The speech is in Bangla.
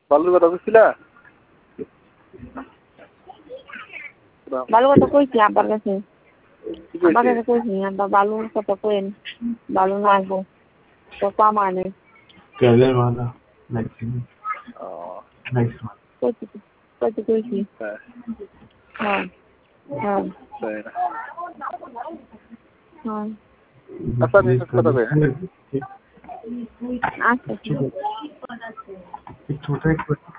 বালুর কথা বুঝছিলা? বালুর কথা কইছি আব্বার কাছে। আব্বার কাছে কইছি আব্বা বালুর কথা কইন। বালু না আসবো তো কমানে কেলে মানা নেক্সট মান্থ কইছি হ্যাঁ হ্যাঁ হ্যাঁ আচ্ছা আমি কথা কই আচ্ছা ছোট